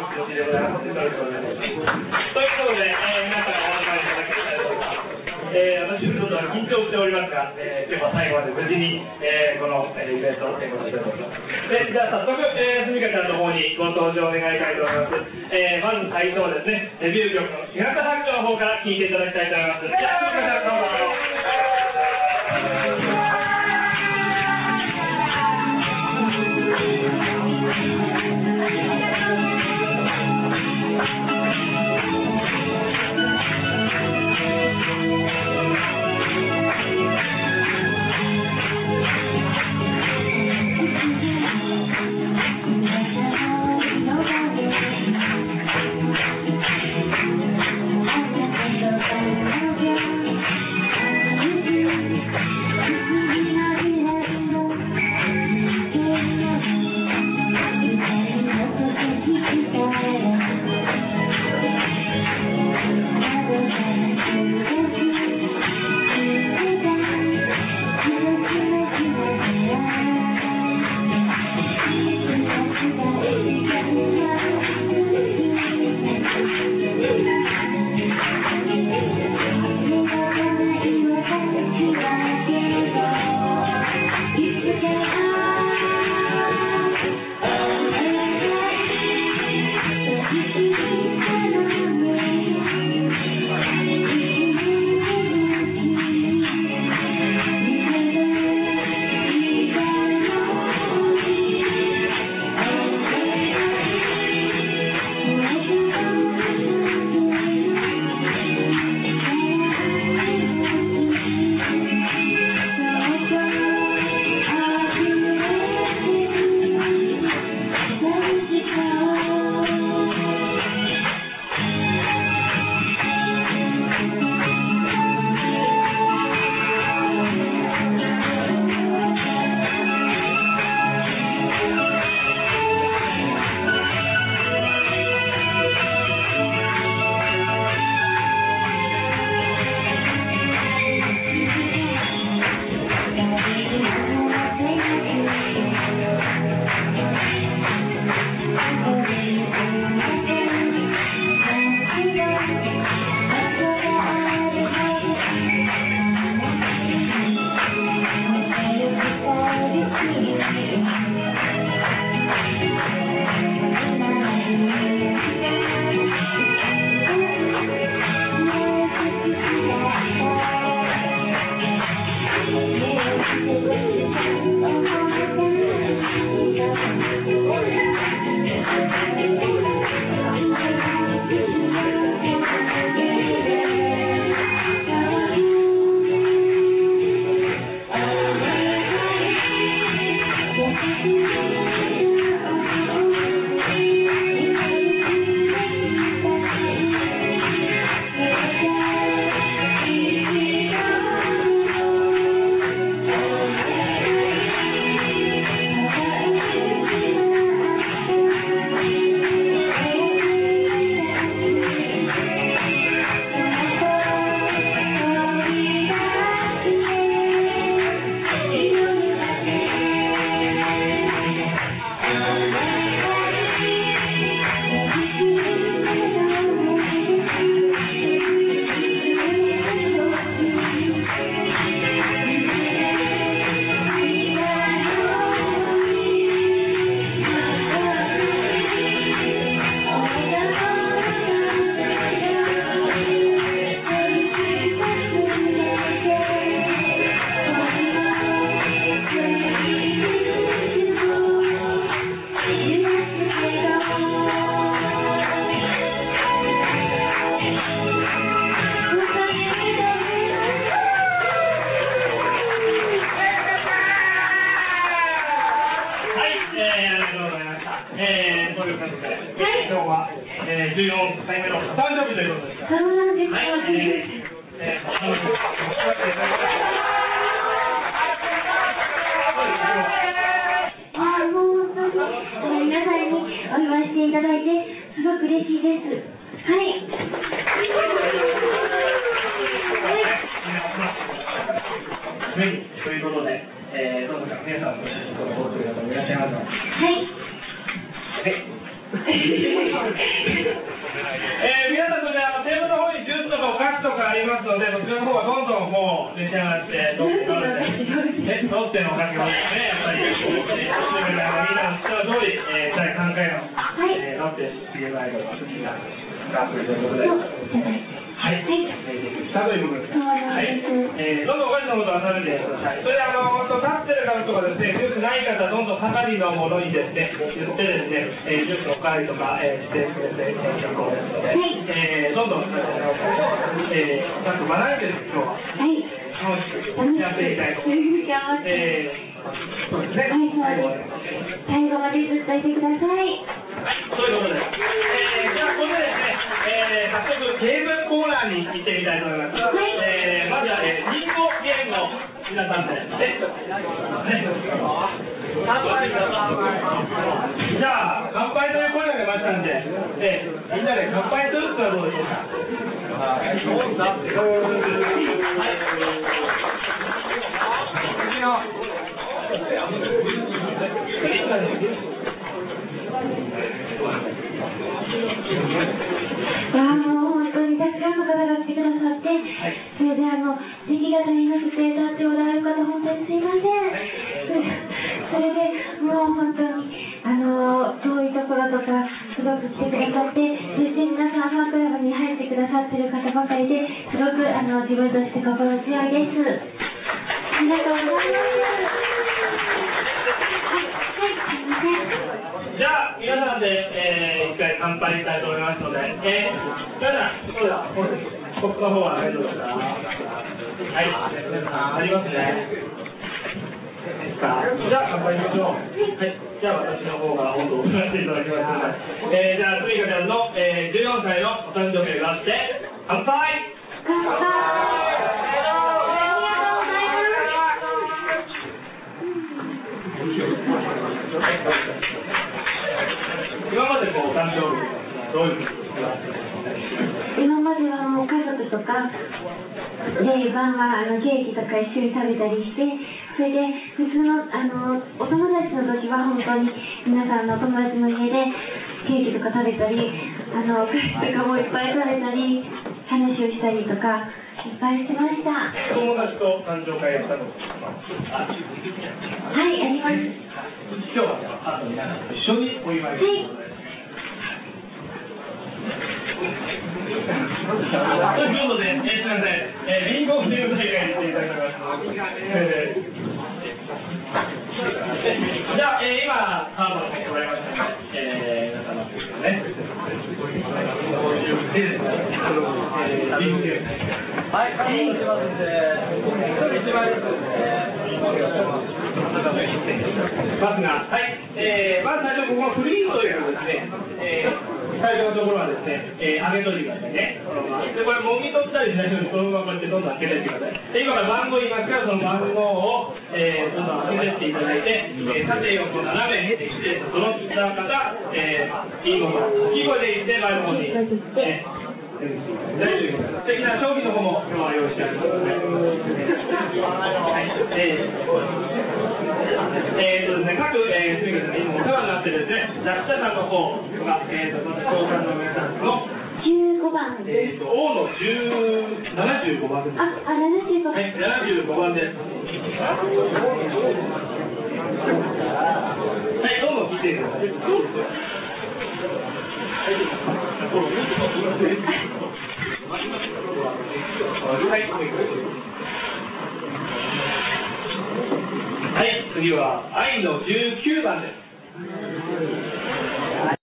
気持ちでございます。ということで、皆さんお集まりいただきたいと思います。私もちょっと緊張しておりますが、今日は最後まで無事に、このイベントを成功しております。じゃあ早速、すみかちゃんの方にご登場願いたいと思います。まず最初はですね、デビュー曲の日向白書の方から聴いていただきたいと思います。じゃあ、すみかちゃんどうぞ。14回目のお誕生日ということですから。 そうなんです。皆さんにお祝いしていただいてすごく嬉しいです。はい。 ということで、どうぞ皆さんご出身の方という方もいらっしゃいますので。 はい。 はい。 皆さん、それでテーブルの方にジュースとかお菓子とかありますので、そちらの方はどんどんもう召し上がって、どうってのお菓子がですね、やっぱり、みんなの知った通り、第3回の、ロッテシゲバイドの好きなガープということで。はい。下ということです。はい。どんどんお菓子のことを食べてください。それで立ってる方とかですね、ジュースない方はどんどん係のものにですね、言ってですね、ジュースのおかわりとか、してくれて、結構ですので、どんどん、ちゃんと学んでです、今日は。はい。楽しくやっていきたいと思います。そうですね。 最後までずっといてください。 そういうことです。じゃあ、ここでですね、早速ゲームコーナーに行ってみたいと思います。まずは、リンゴゲームの皆さんですね。じゃあ、乾杯という声が出ましたんで、みんなで乾杯するってのはどうでしょうか。 本当にたくさんの方が来てくださって、それで席が足りなくて立っておられる方、本当にすいません。それでもう本当に遠いところとかすごく来てくださって、そして皆さんファンクラブに入ってくださっている方ばかりで、すごく自分として心強いです。ありがとうございます。 じゃあ、皆さんで、一回乾杯したいと思いますので、皆さん、そうだ、コップの方は大丈夫ですか？はい、ありますね。じゃあ、乾杯しましょう。はい、じゃあ、私の方が温度を振らせていただきますので、じゃあ、すみかちゃんの、14歳のお誕生日を祝って、乾杯！ 乾杯！ 今までお誕生日どういうふうに今まではもう家族とかで晩はケーキとか一緒に食べたりして、それで普通のお友達の時は本当に皆さんのお友達の家でケーキとか食べたり、お菓子とかもいっぱい食べたり話をしたりとかいっぱいしてました。 友達と誕生会やったの？ はい、あります。 今日は皆さんと一緒にお祝いします。ということで、すみません、リンゴゲーム大会にしていただきます。じゃあ、今、カードを持ってもらいましたので、皆様ですね。リンゴゲーム。はい、カード持ってますんで、1枚ずつますが、はい、まず最初、ここのフリーというですね、最初のところはですね、上げといてくださいね。で、これ、もぎ取ったりしないように、そのままこうやってどんどん開けていってください。で、今から番号言いますから、その番号を、どんどん開けていっていただいて、縦横斜めにして、その下から、いいもの、大きい声で言って、前の方に。大丈夫です。素敵な商品の方も今日は用意してありますので。各スミカさんが今お世話になってですね、落車さんの方が、交換の皆さんの 15番です。 王の75番です。 75番。 はい、75番です。はい、どんどん聞いてください。はい、次は愛の19番です。